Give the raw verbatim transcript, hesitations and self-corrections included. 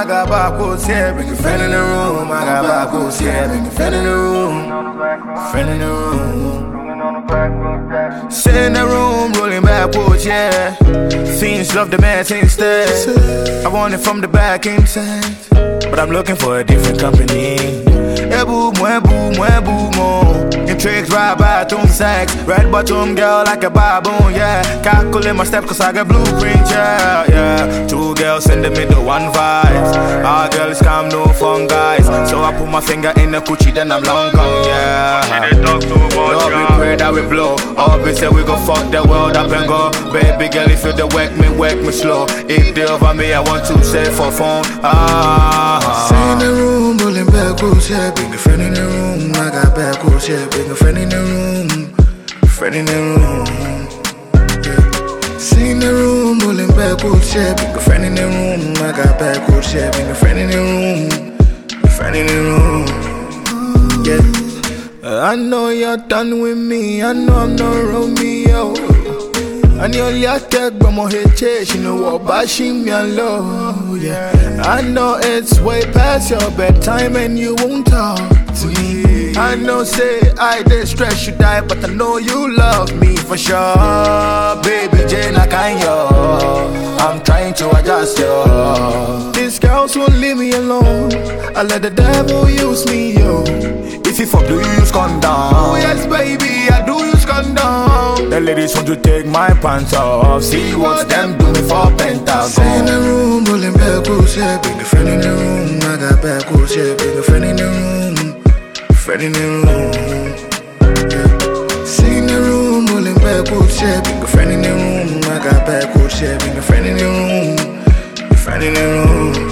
I got backwards, yeah. Bring a friend in the room, I got backwards, yeah. Bring a friend in the room, friend in the room. Sit in the room, rolling backwards, yeah. Fiends love the man instead. I want it from the back inside, but I'm looking for a different company. Yeah, boom, yeah, boom, yeah, boom, oh. In tricks, right by tomb sex. Red bottom girl like a baboon, yeah. Calculate my steps cause I got blueprint, yeah, yeah. Two girls in the middle, one vibes. Our girls come, no fun guys. So I put my finger in the coochie, then I'm long gone, yeah. Lord, we pray that we blow. All we say we go fuck the world up and go. Baby girl, if you the work me, work me slow. If they over me, I want to say for phone. Ah. Stay in the room, rolling backwards, yeah. Bring a friend in the room, I got backwards, yeah. Bring a friend in the room, friend in the room, yeah. Stay in the room, rolling backwards, yeah. Bring a friend in the room, I got backwards, yeah. Bring a friend in the room, friend in the room, yeah. I know you're done with me, I know I'm not Romeo. And you're like but more hate chase, you know what, bashing me alone, yeah. I know it's way past your bedtime and you won't talk to me. I know say I did stress you die, but I know you love me for sure. Baby Jane, I can't yo. I'm trying to adjust yo. These girls won't leave me alone. I let the devil use me yo. If you fuck, do you use condom? Oh yes baby, I do use condom. The ladies want to take my pants off. See what them do me for Pentagon. Stay in the room, rolling backwards, yeah. Bring a friend in the room, I got backwards, yeah. Bring a friend in the room, friend in the room, yeah. Stay in the room, rolling backwards, yeah. Bring a friend in the room, I got backwards, yeah. Bring a friend in the room, friend in the room.